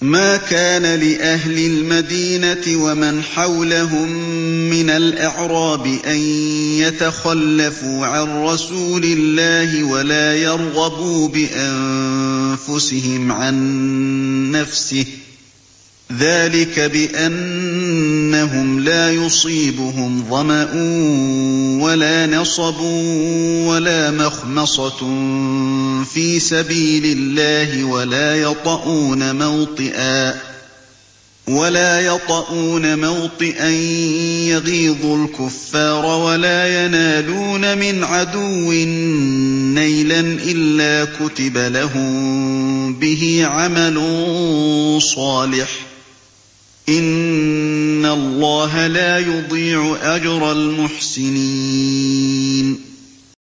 مَا كَانَ لِأَهْلِ الْمَدِينَةِ وَمَنْ حَوْلَهُم مِّنَ الْأَعْرَابِ أَن يَتَخَلَّفُوا عَن رَّسُولِ اللَّهِ وَلَا يَرْغَبُوا بِأَنفُسِهِمْ عَن نَّفْسِهِ ۚ ذَٰلِكَ بِأَنَّهُمْ لَا يُصِيبُهُمْ ظَمَأٌ وَلَا نَصَبٌ وَلَا مَخْمَصَةٌ فِي سَبِيلِ اللَّهِ وَلَا يَطَئُونَ مَوْطِئًا يَغِيظُ الْكُفَّارَ وَلَا يَنَالُونَ مِنْ عَدُوٍّ نَّيْلًا إِلَّا كُتِبَ لَهُم بِهِ عَمَلٌ صَالِحٌ ۚ إِنَّ اللَّهَ لَا يُضِيعُ أَجْرَ الْمُحْسِنِينَ